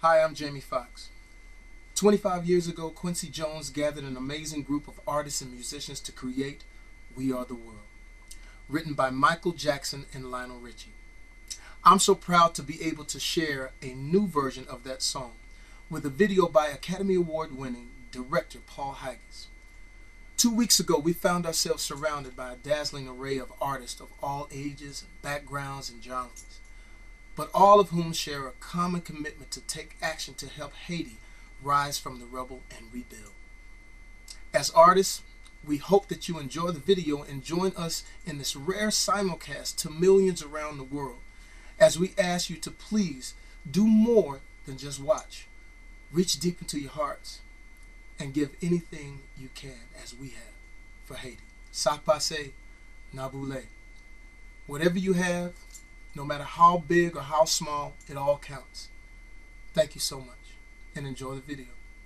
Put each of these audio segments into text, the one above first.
Hi, I'm Jamie Foxx. 25 years ago, Quincy Jones gathered an amazing group of artists and musicians to create We Are the World, written by Michael Jackson and Lionel Richie. I'm so proud to be able to share a new version of that song with a video by Academy Award-winning director Paul Haggis. 2 weeks ago, we found ourselves surrounded by a dazzling array of artists of all ages, backgrounds, and genres, but all of whom share a common commitment to take action to help Haiti rise from the rubble and rebuild. As artists, we hope that you enjoy the video and join us in this rare simulcast to millions around the world, as we ask you to please do more than just watch. Reach deep into your hearts and give anything you can, as we have, for Haiti. Ça passe, Naboule. Whatever you have, no matter how big or how small, it all counts. Thank you so much, and enjoy the video.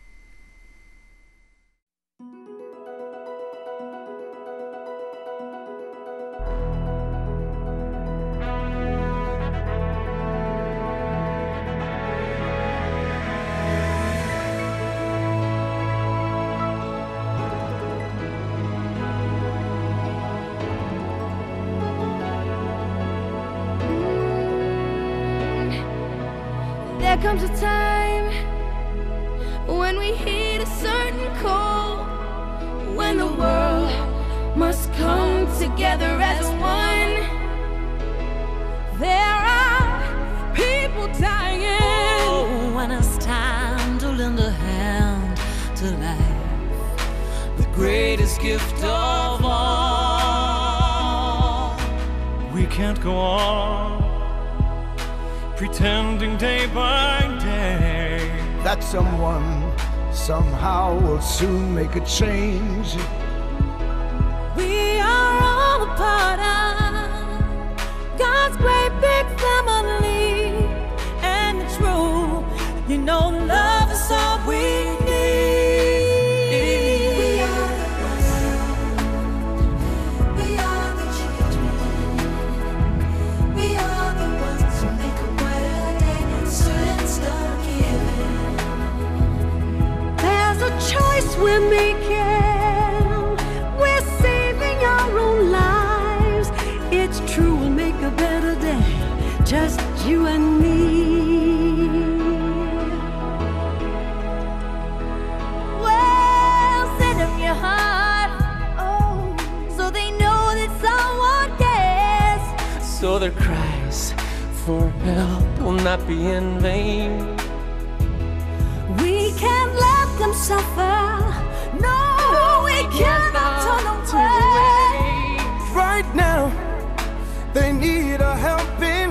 There comes a time when we heed a certain call, when the world must come together as one. There are people dying. Oh, when it's time to lend a hand to life, the greatest gift of all. We can't go on pretending day by day that someone somehow will soon make a change. We are all a part of God's great big family, and it's true, you know, love is all we need. We are the ones, we are the children, we are the ones who make a brighter day, so let's start giving. There's a choice we're making, we're saving our own lives. It's true, we'll make a better day, just you and me. Well, send them your heart, oh, so they know that someone cares. So their cries for help will not be in vain. We can't let them suffer. No, we cannot turn away. Right now, they need a helping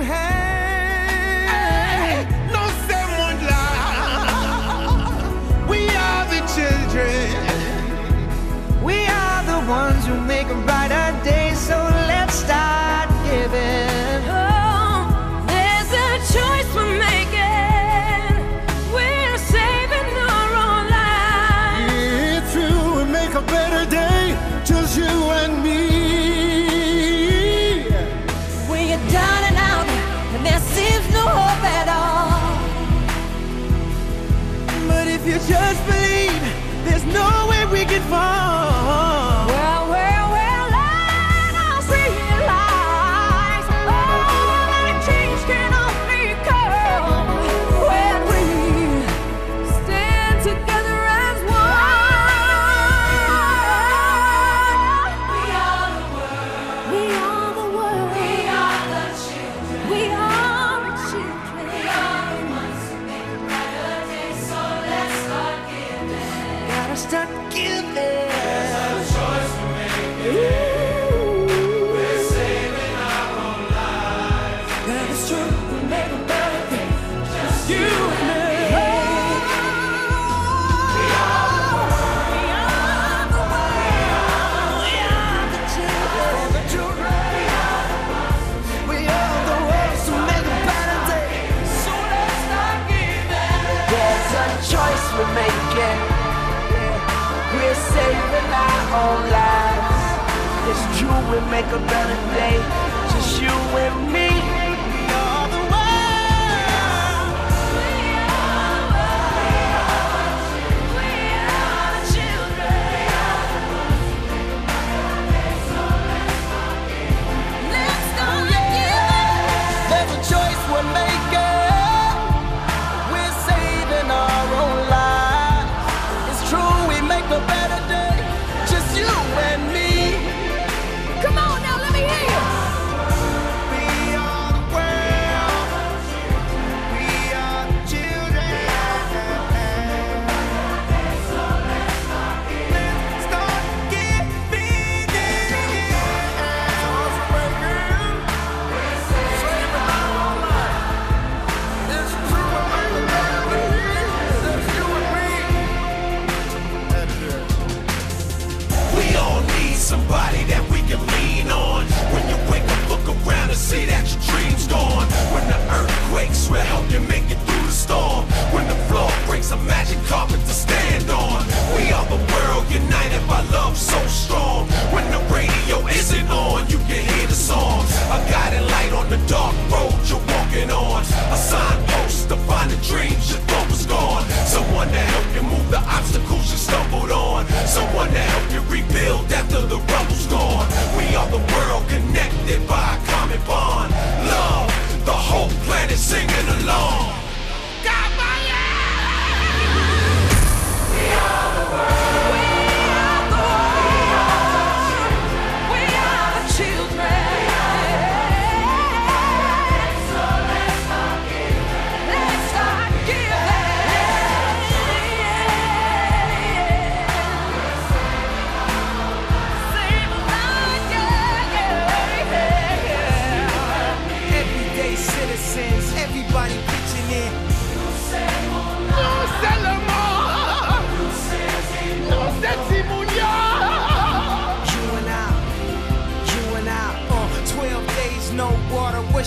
hand. No someone lie. We are the children. We are the ones who make a brighter day, so let's start giving. Oh, there's a choice we're making. We're saving our own lives. It's true, we make a better day, just you and me. When you're down and out, and there seems no hope at all. But if you just believe, there's no way we can fall. Well, let us realize, oh, that change can only come when we stand together as one. We are the world. We are the world. We are the children. We are the children. We are the ones who make a brighter day, so let's start giving. Gotta start giving. That is true, we make a better day, just you and me. We are the world. We are the world. We are the children. We are the ones who make a better day. So let's start giving. There's a choice we're making. We're saving our own lives. It's true, we make a better day, just you and me. We are the world.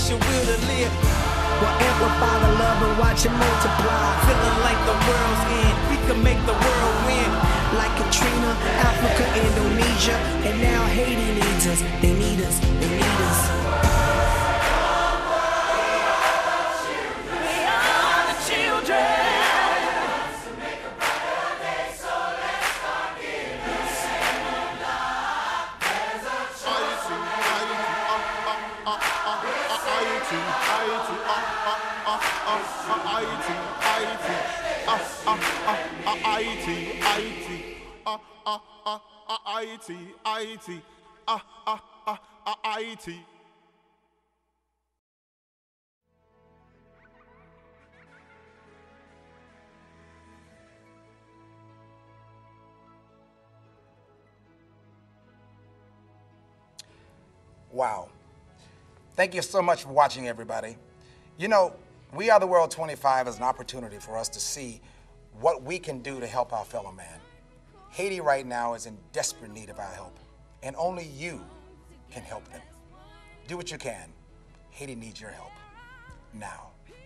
your will to live. We'll amplify the love and watch it multiply. Feeling like the world's end, we can make the world win. Like Katrina, Africa, Indonesia, and now Haiti needs us. They need us, they need us. We are the children. Wow. Thank you so much for watching, everybody. You know, We Are the World 25 is an opportunity for us to see what we can do to help our fellow man. Haiti right now is in desperate need of our help, and only you can help them. Do what you can. Haiti needs your help now.